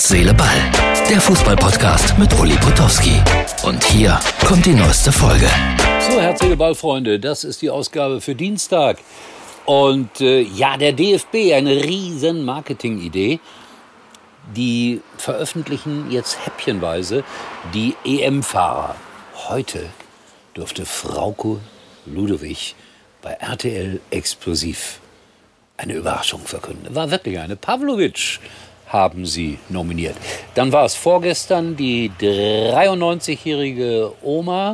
Seele, Ball. Der Fußball-Podcast mit Uli Potowski. Und hier kommt die neueste Folge. So, Herz, Seele, Ball, Freunde, das ist die Ausgabe für Dienstag. Und der DFB, eine riesen Marketingidee. Die veröffentlichen jetzt häppchenweise die EM-Fahrer. Heute durfte Frauke Ludowig bei RTL explosiv eine Überraschung verkünden. War wirklich eine. Pavlovic haben sie nominiert. Dann war es vorgestern die 93-jährige Oma.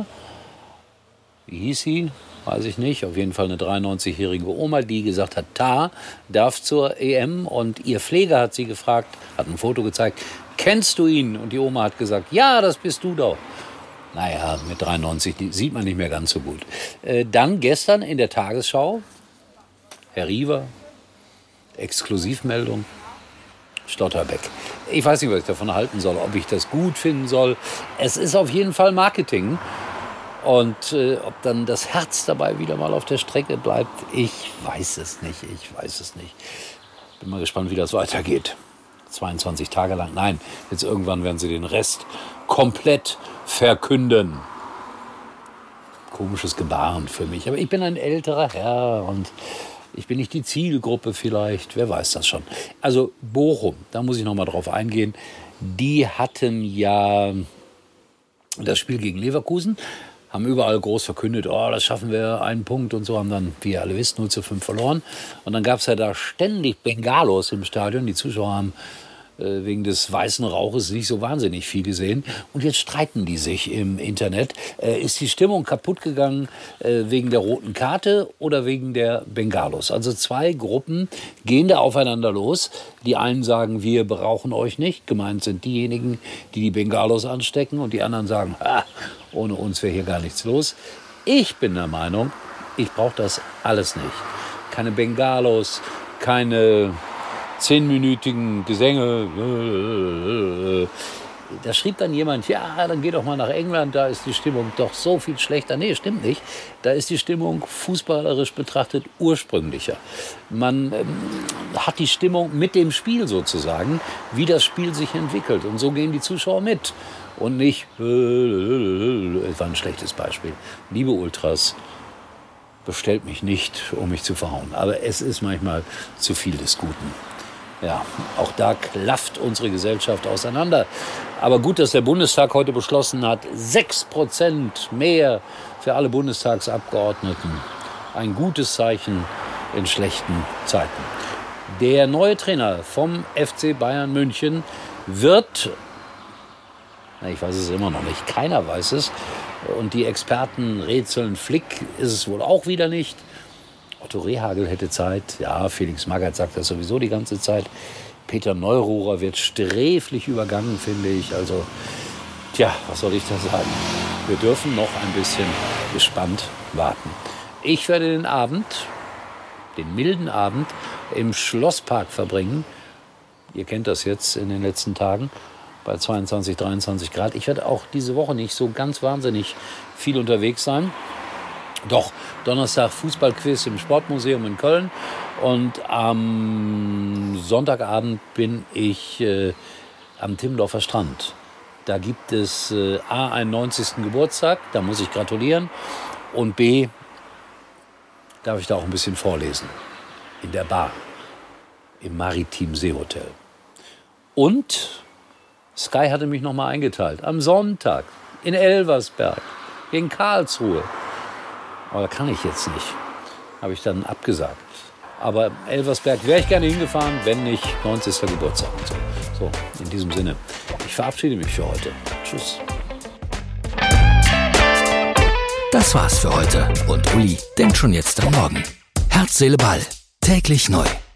Wie hieß sie? Weiß ich nicht. Auf jeden Fall eine 93-jährige Oma, die gesagt hat, darf zur EM. Und ihr Pfleger hat sie gefragt, hat ein Foto gezeigt, kennst du ihn? Und die Oma hat gesagt, ja, das bist du doch. Naja, mit 93 sieht man nicht mehr ganz so gut. Dann gestern in der Tagesschau, Herr Riewer, Exklusivmeldung, Stotterbeck. Ich weiß nicht, was ich davon halten soll, ob ich das gut finden soll. Es ist auf jeden Fall Marketing. Und ob dann das Herz dabei wieder mal auf der Strecke bleibt, ich weiß es nicht. Bin mal gespannt, wie das weitergeht. 22 Tage lang. Nein, jetzt irgendwann werden sie den Rest komplett verkünden. Komisches Gebaren für mich. Aber ich bin ein älterer Herr und ich bin nicht die Zielgruppe vielleicht. Wer weiß das schon. Also Bochum, da muss ich noch mal drauf eingehen. Die hatten ja das Spiel gegen Leverkusen. Haben überall groß verkündet, das schaffen wir, einen Punkt und so, haben dann, wie ihr alle wisst, 0:5 verloren. Und dann gab es ja da ständig Bengalos im Stadion. Die Zuschauer haben wegen des weißen Rauches nicht so wahnsinnig viel gesehen. Und jetzt streiten die sich im Internet. Ist die Stimmung kaputt gegangen wegen der roten Karte oder wegen der Bengalos? Also zwei Gruppen gehen da aufeinander los. Die einen sagen, wir brauchen euch nicht. Gemeint sind diejenigen, die die Bengalos anstecken. Und die anderen sagen, ohne uns wäre hier gar nichts los. Ich bin der Meinung, ich brauche das alles nicht. Keine Bengalos, keine 10-minütigen Gesänge. Da schrieb dann jemand, dann geh doch mal nach England, da ist die Stimmung doch so viel schlechter. Nee, stimmt nicht. Da ist die Stimmung fußballerisch betrachtet ursprünglicher. Man hat die Stimmung mit dem Spiel sozusagen, wie das Spiel sich entwickelt. Und so gehen die Zuschauer mit. Und nicht, das war ein schlechtes Beispiel. Liebe Ultras, bestellt mich nicht, um mich zu verhauen. Aber es ist manchmal zu viel des Guten. Ja, auch da klafft unsere Gesellschaft auseinander. Aber gut, dass der Bundestag heute beschlossen hat, 6% mehr für alle Bundestagsabgeordneten. Ein gutes Zeichen in schlechten Zeiten. Der neue Trainer vom FC Bayern München wird, ich weiß es immer noch nicht, keiner weiß es. Und die Experten rätseln, Flick ist es wohl auch wieder nicht. Otto Rehhagel hätte Zeit. Ja, Felix Magath sagt das sowieso die ganze Zeit. Peter Neururer wird sträflich übergangen, finde ich. Also, was soll ich da sagen? Wir dürfen noch ein bisschen gespannt warten. Ich werde den milden Abend, im Schlosspark verbringen. Ihr kennt das jetzt in den letzten Tagen. Bei 22, 23 Grad. Ich werde auch diese Woche nicht so ganz wahnsinnig viel unterwegs sein. Doch, Donnerstag Fußballquiz im Sportmuseum in Köln. Und am Sonntagabend bin ich am Timmendorfer Strand. Da gibt es A, einen 90. Geburtstag, da muss ich gratulieren. Und B, darf ich da auch ein bisschen vorlesen. In der Bar, im Maritim Seehotel. Und Sky hatte mich nochmal eingeteilt. Am Sonntag in Elversberg, in Karlsruhe. Aber da kann ich jetzt nicht. Habe ich dann abgesagt. Aber Elversberg wäre ich gerne hingefahren, wenn nicht 90. Geburtstag und so. So, in diesem Sinne. Ich verabschiede mich für heute. Tschüss. Das war's für heute. Und Uli denkt schon jetzt am Morgen. Herz, Seele, Ball. Täglich neu.